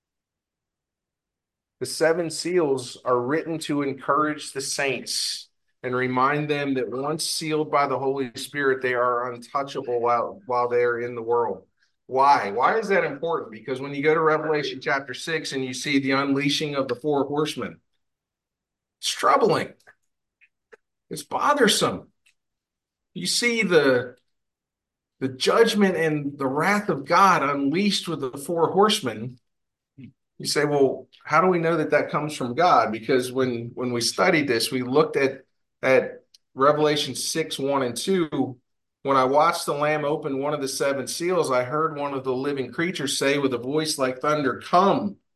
The seven seals are written to encourage the saints and remind them that once sealed by the Holy Spirit, they are untouchable while, while they are in the world. Why? Why is that important? Because when you go to Revelation chapter six and you see the unleashing of the four horsemen, it's troubling. It's bothersome. You see the The judgment and the wrath of God unleashed with the four horsemen. You say, well, how do we know that that comes from God? Because when, when we studied this, we looked at, at Revelation six, one and two. When I watched the Lamb open one of the seven seals, I heard one of the living creatures say with a voice like thunder, "Come."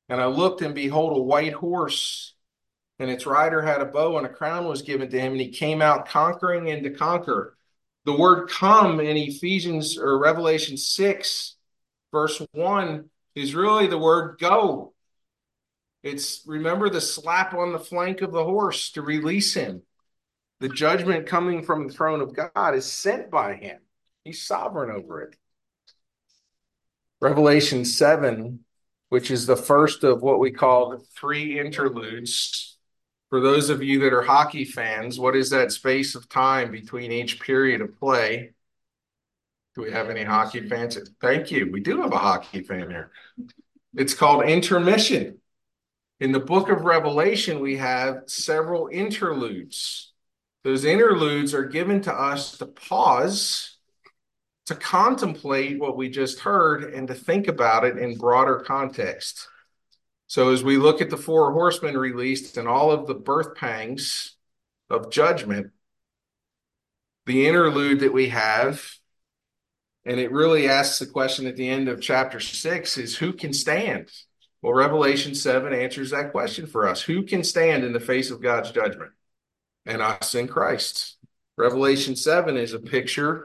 And I looked, and behold, a white horse, and its rider had a bow, and a crown was given to him, and he came out conquering and to conquer. The word come in Ephesians or Revelation six, verse one, is really the word go. It's, remember, the slap on the flank of the horse to release him. The judgment coming from the throne of God is sent by him. He's sovereign over it. Revelation seven, which is the first of what we call the three interludes. For those of you that are hockey fans, what is that space of time between each period of play? Do we have any hockey fans? Thank you. We do have a hockey fan here. It's called intermission. In the book of Revelation, we have several interludes. Those interludes are given to us to pause, to contemplate what we just heard, and to think about it in broader context. So as we look at the four horsemen released and all of the birth pangs of judgment, the interlude that we have, and it really asks the question at the end of chapter six, is who can stand? Well, Revelation seven answers that question for us. Who can stand in the face of God's judgment? And us in Christ. Revelation seven is a picture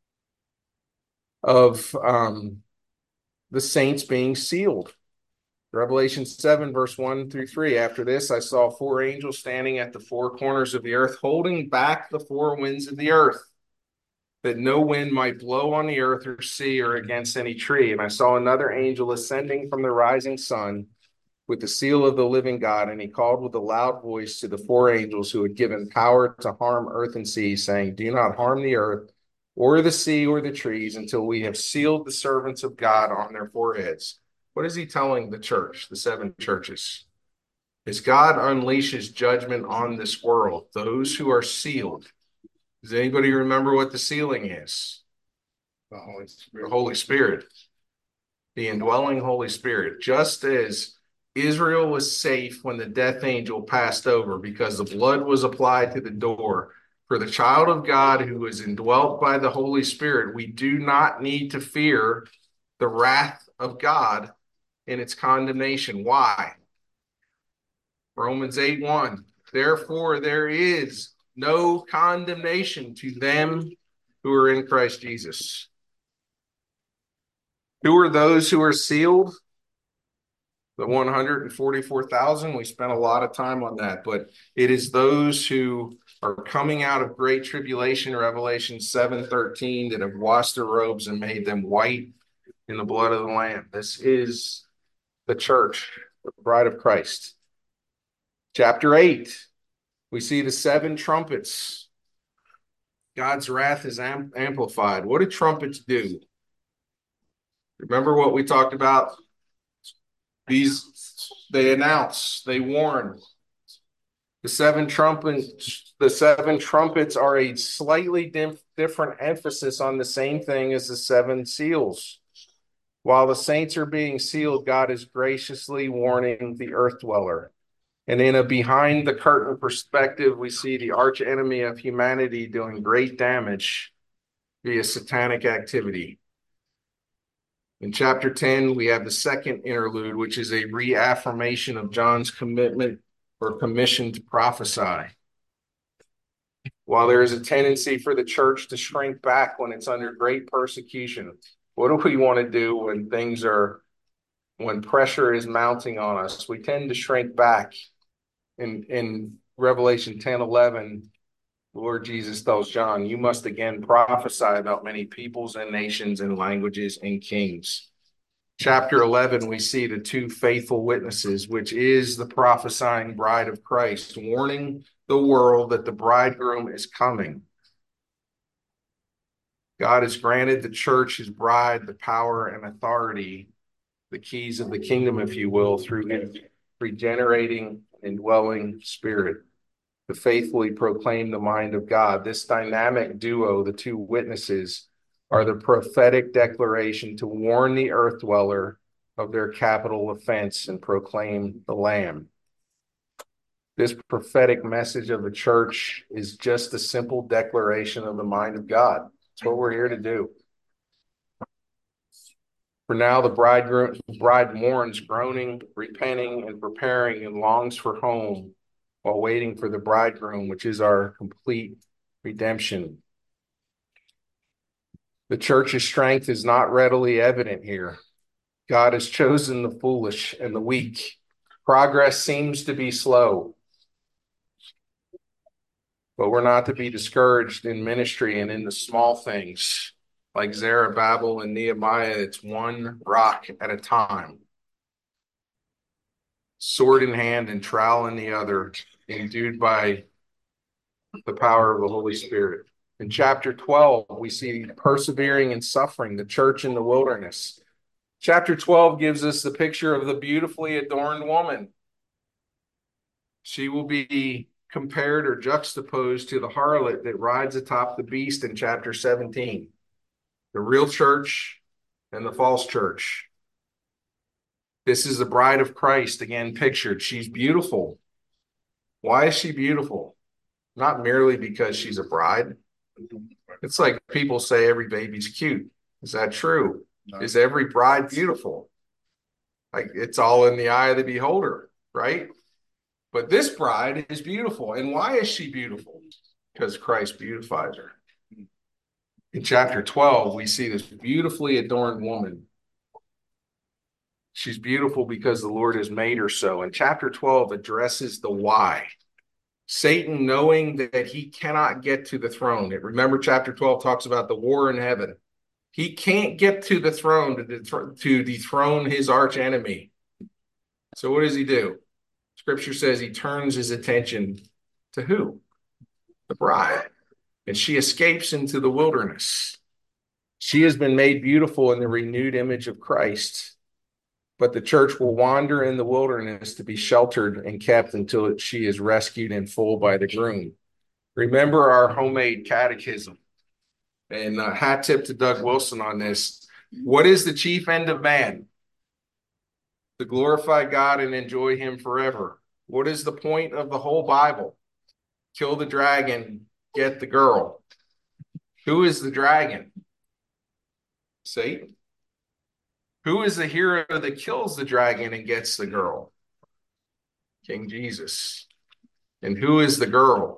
of um, the saints being sealed. Revelation seven, verse one through three. After this, I saw four angels standing at the four corners of the earth, holding back the four winds of the earth, that no wind might blow on the earth or sea or against any tree. And I saw another angel ascending from the rising sun with the seal of the living God. And he called with a loud voice to the four angels who had given power to harm earth and sea, saying, do not harm the earth or the sea or the trees until we have sealed the servants of God on their foreheads. What is he telling the church, the seven churches? As God unleashes judgment on this world, those who are sealed. Does anybody remember what the sealing is? The Holy Spirit. The Holy Spirit. The indwelling Holy Spirit. Just as Israel was safe when the death angel passed over because the blood was applied to the door, for the child of God who is indwelt by the Holy Spirit, we do not need to fear the wrath of God in its condemnation. Why? Romans eight one. Therefore, there is no condemnation to them who are in Christ Jesus. Who are those who are sealed? The one hundred forty-four thousand. We spent a lot of time on that, but it is those who are coming out of great tribulation, Revelation seven thirteen, that have washed their robes and made them white in the blood of the Lamb. This is the church, the bride of Christ. Chapter eight, we see the seven trumpets. God's wrath is am- amplified. What do trumpets do? Remember what we talked about? These, they announce, they warn. The seven trumpets, the seven trumpets are a slightly dif- different emphasis on the same thing as the seven seals. While the saints are being sealed, God is graciously warning the earth dweller. And in a behind the curtain perspective, we see the arch enemy of humanity doing great damage via satanic activity. In chapter ten, we have the second interlude, which is a reaffirmation of John's commitment or commission to prophesy. While there is a tendency for the church to shrink back when it's under great persecution, what do we want to do when things are, when pressure is mounting on us? We tend to shrink back. In, in Revelation ten eleven, the Lord Jesus tells John, you must again prophesy about many peoples and nations and languages and kings. Chapter eleven, we see the two faithful witnesses, which is the prophesying bride of Christ, warning the world that the bridegroom is coming. God has granted the church, his bride, the power and authority, the keys of the kingdom, if you will, through his regenerating indwelling spirit to faithfully proclaim the mind of God. This dynamic duo, the two witnesses, are the prophetic declaration to warn the earth dweller of their capital offense and proclaim the Lamb. This prophetic message of the church is just a simple declaration of the mind of God. That's what we're here to do. For now the bridegroom, bride mourns, groaning, repenting, and preparing, and longs for home, while waiting for the bridegroom, which is our complete redemption. The church's strength is not readily evident here. God has chosen the foolish and the weak. Progress seems to be slow, but we're not to be discouraged in ministry and in the small things. Like Zerubbabel and Nehemiah, it's one rock at a time. Sword in hand and trowel in the other, endued by the power of the Holy Spirit. In chapter twelve, we see persevering and suffering, the church in the wilderness. Chapter twelve gives us the picture of the beautifully adorned woman. She will be compared or juxtaposed to the harlot that rides atop the beast in chapter seventeen. The real church and the false church. This is the bride of Christ, again pictured. She's beautiful. Why is she beautiful? Not merely because she's a bride. It's like people say every baby's cute. Is that true? No. Is every bride beautiful? Like, it's all in the eye of the beholder, right? But this bride is beautiful. And why is she beautiful? Because Christ beautifies her. In chapter twelve, we see this beautifully adorned woman. She's beautiful because the Lord has made her so. And chapter twelve addresses the why. Satan, knowing that he cannot get to the throne. Remember, chapter twelve talks about the war in heaven. He can't get to the throne to, dethr- to dethrone his arch enemy. So what does he do? Scripture says he turns his attention to who? The bride. And she escapes into the wilderness. She has been made beautiful in the renewed image of Christ. But the church will wander in the wilderness to be sheltered and kept until she is rescued in full by the groom. Remember our homemade catechism. And uh, hat tip to Doug Wilson on this. What is the chief end of man? To glorify God and enjoy him forever. What is the point of the whole Bible? Kill the dragon, get the girl. Who is the dragon? Satan. Who is the hero that kills the dragon and gets the girl? King Jesus. And who is the girl?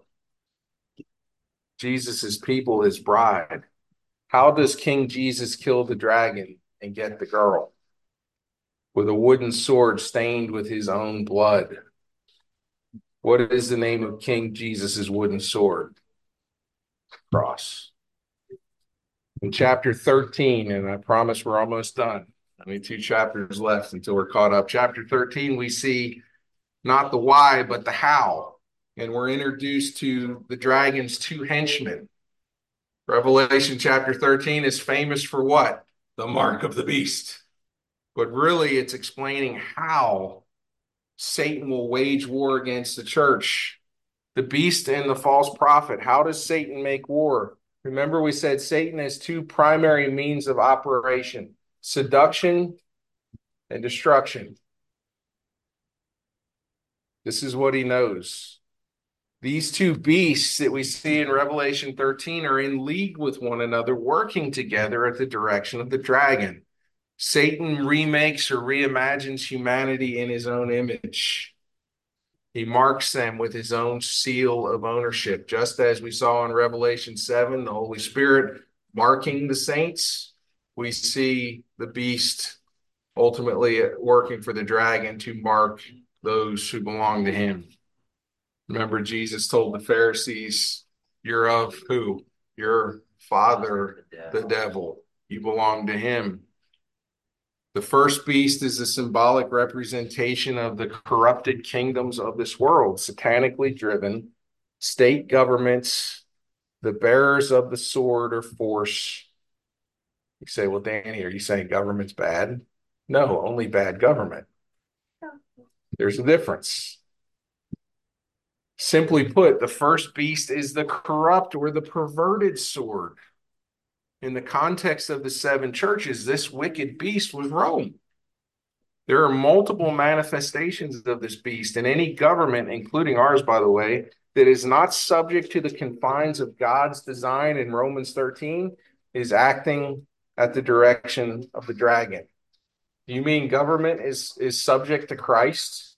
Jesus' people, his bride. How does King Jesus kill the dragon and get the girl? With a wooden sword stained with his own blood. What is the name of King Jesus' wooden sword? Cross. In chapter thirteen, and I promise we're almost done. Only two chapters left until we're caught up. Chapter thirteen, we see not the why, but the how. And we're introduced to the dragon's two henchmen. Revelation chapter thirteen is famous for what? The mark of the beast. But really, it's explaining how Satan will wage war against the church. The beast and the false prophet. How does Satan make war? Remember, we said Satan has two primary means of operation: seduction and destruction. This is what he knows. These two beasts that we see in Revelation thirteen are in league with one another, working together at the direction of the dragon. Satan remakes or reimagines humanity in his own image. He marks them with his own seal of ownership, just as we saw in Revelation seven, the Holy Spirit marking the saints. We see the beast ultimately working for the dragon to mark those who belong to him. Remember, Jesus told the Pharisees, you're of who? Your father, the devil. You belong to him. The first beast is a symbolic representation of the corrupted kingdoms of this world, satanically driven, state governments, the bearers of the sword or force. You say, well, Danny, are you saying government's bad? No, only bad government. There's a difference. Simply put, the first beast is the corrupt or the perverted sword. In the context of the seven churches, this wicked beast was Rome. There are multiple manifestations of this beast, and any government, including ours, by the way, that is not subject to the confines of God's design in Romans thirteen is acting at the direction of the dragon. Do you mean government is, is subject to Christ?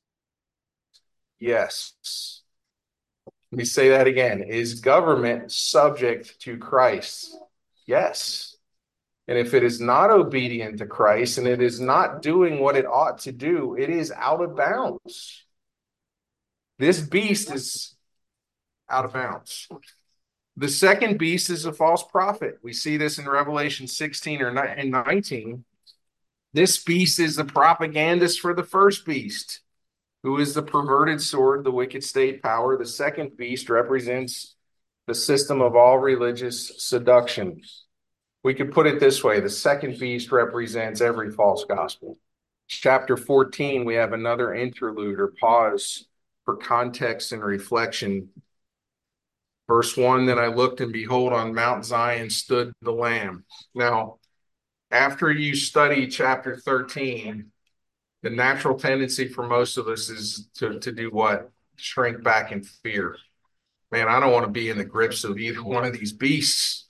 Yes. Let me say that again. Is government subject to Christ? Yes. And if it is not obedient to Christ and it is not doing what it ought to do, it is out of bounds. This beast is out of bounds. The second beast is a false prophet. We see this in Revelation sixteen or nineteen. This beast is the propagandist for the first beast, who is the perverted sword, the wicked state power. The second beast represents the system of all religious seduction. We could put it this way: the second beast represents every false gospel. Chapter fourteen, we have another interlude or pause for context and reflection. Verse one, then I looked, and behold, on Mount Zion stood the Lamb. Now, after you study chapter thirteen, the natural tendency for most of us is to, to do what? Shrink back in fear. Man, I don't want to be in the grips of either one of these beasts.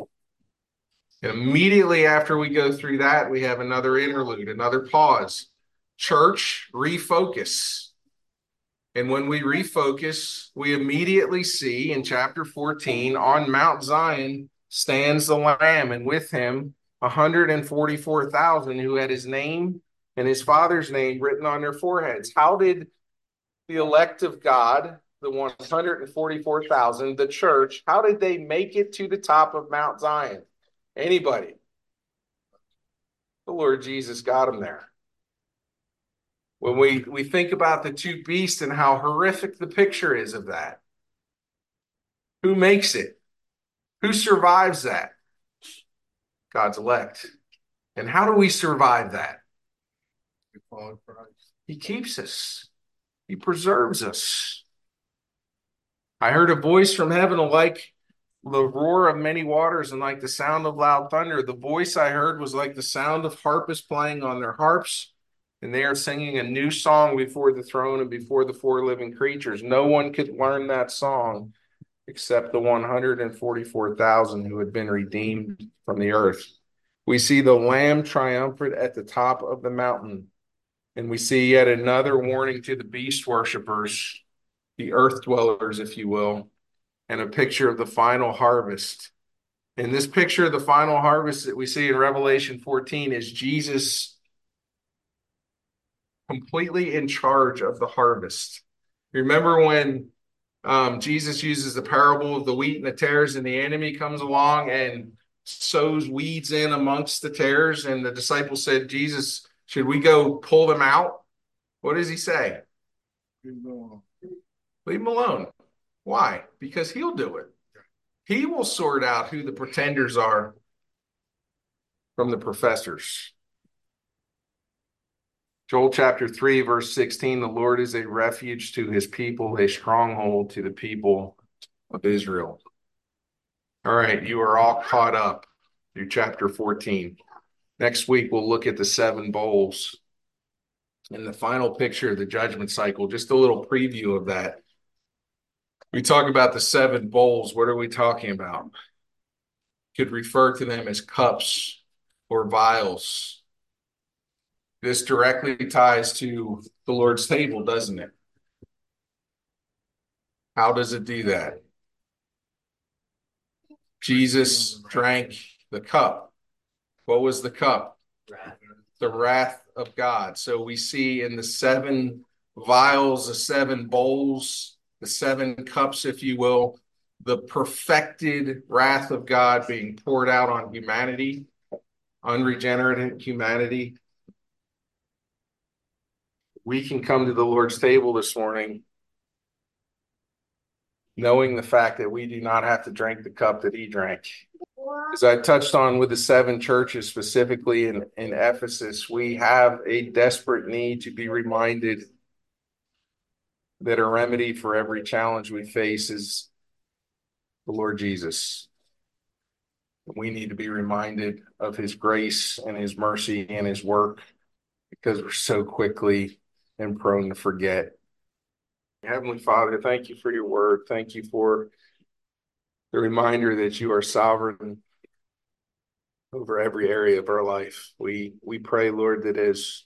And immediately after we go through that, we have another interlude, another pause. Church, refocus. And when we refocus, we immediately see in chapter fourteen, on Mount Zion stands the Lamb, and with him one hundred forty-four thousand who had his name and his father's name written on their foreheads. How did the elect of God, the one hundred forty-four thousand, the church, how did they make it to the top of Mount Zion? Anybody? The Lord Jesus got them there. When we, we think about the two beasts and how horrific the picture is of that, who makes it? Who survives that? God's elect. And how do we survive that? We follow Christ. He keeps us. He preserves us. I heard a voice from heaven like the roar of many waters and like the sound of loud thunder. The voice I heard was like the sound of harpists playing on their harps, and they are singing a new song before the throne and before the four living creatures. No one could learn that song except the one hundred forty-four thousand who had been redeemed from the earth. We see the Lamb triumphant at the top of the mountain. And we see yet another warning to the beast worshipers, the earth dwellers, if you will, and a picture of the final harvest. And this picture of the final harvest that we see in Revelation fourteen is Jesus completely in charge of the harvest. Remember when um, Jesus uses the parable of the wheat and the tares, and the enemy comes along and sows weeds in amongst the tares, and the disciples said, Jesus, should we go pull them out? What does he say? Leave them alone. Leave them alone. Why? Because he'll do it. He will sort out who the pretenders are from the professors. Joel chapter three, verse sixteen, the Lord is a refuge to his people, a stronghold to the people of Israel. All right, you are all caught up through chapter fourteen. Next week, we'll look at the seven bowls and the final picture of the judgment cycle, just a little preview of that. We talk about the seven bowls. What are we talking about? Could refer to them as cups or vials. This directly ties to the Lord's table, doesn't it? How does it do that? Jesus drank the cup. What was the cup? Wrath. The wrath of God. So we see in the seven vials, the seven bowls, the seven cups, if you will, the perfected wrath of God being poured out on humanity, unregenerate humanity. We can come to the Lord's table this morning knowing the fact that we do not have to drink the cup that he drank. As I touched on with the seven churches, specifically in, in Ephesus, we have a desperate need to be reminded that a remedy for every challenge we face is the Lord Jesus. We need to be reminded of his grace and his mercy and his work, because we're so quickly and prone to forget. Heavenly Father, thank you for your word. Thank you for the reminder that you are sovereign over every area of our life. We we pray, Lord, that as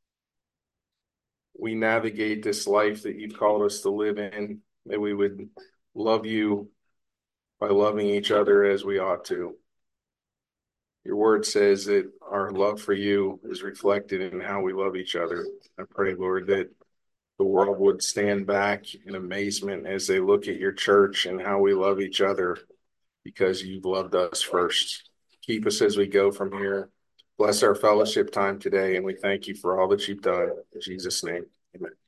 we navigate this life that you've called us to live in, that we would love you by loving each other as we ought to. Your word says that our love for you is reflected in how we love each other. I pray, Lord, that the world would stand back in amazement as they look at your church and how we love each other because you've loved us first. Keep us as we go from here. Bless our fellowship time today, and we thank you for all that you've done. In Jesus' name, amen.